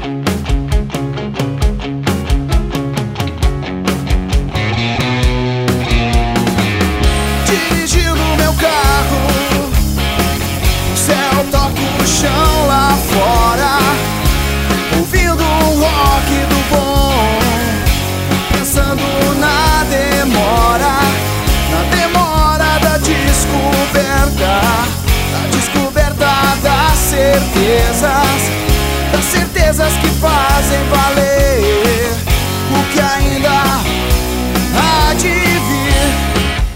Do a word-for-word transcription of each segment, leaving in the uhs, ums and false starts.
Dirigindo meu carro, o céu toca o chão lá fora, ouvindo um rock do bom, pensando na demora, na demora da descoberta, da descoberta das certezas, das certezas que fazem valer o que ainda há de vir.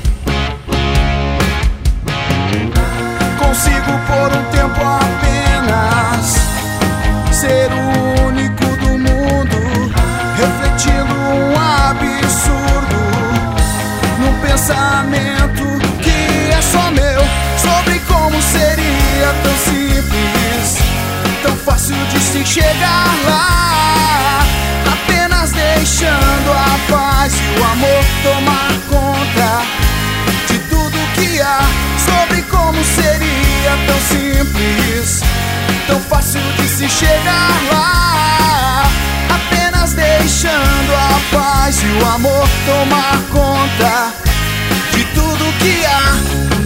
Consigo por um tempo apenas ser o único do mundo, refletindo um absurdo num pensamento que é só meu, sobre como seria tão simples, tão fácil de se chegar lá, apenas deixando a paz e o amor tomar conta de tudo que há. Sobre como seria tão simples, tão fácil de se chegar lá, apenas deixando a paz e o amor tomar conta de tudo que há.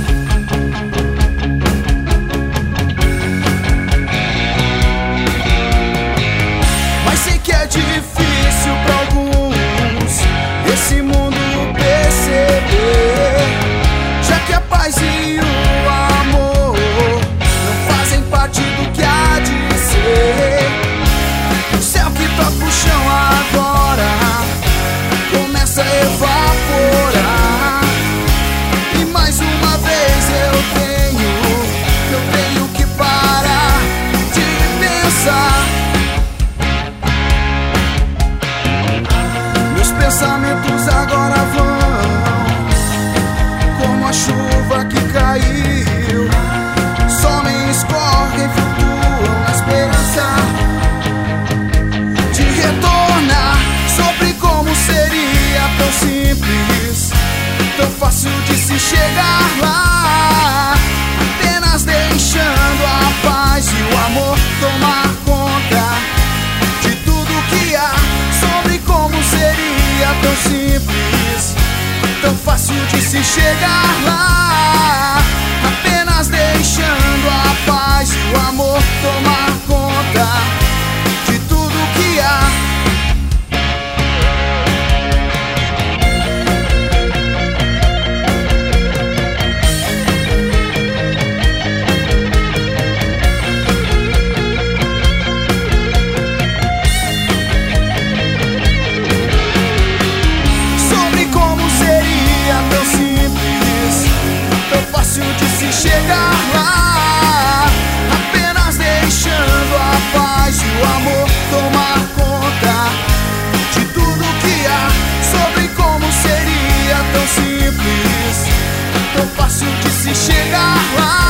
Mas sei que é difícil pra alguns esse mundo perceber, já que a paz e o amor não fazem parte do que há de ser. O céu que toca o chão agora começa a evaporar, e mais uma vez eu tenho, eu tenho que parar de pensar. Meus pensamentos agora vão como a chuva que caiu, somem, escorrem, flutuam na esperança de retornar. Sobre como seria tão simples, tão fácil de se chegar lá, apenas deixando a paz e o amor tomar conta de tudo que há. Sobre como seria tão simples, tão fácil de se chegar lá, apenas deixando a paz e o amor tomar conta de tudo que há. Sobre como seria tão simples, tão fácil de se chegar lá, apenas deixando a paz e o amor tomar conta de tudo que há. Sobre como seria tão simples, tão fácil de se chegar lá,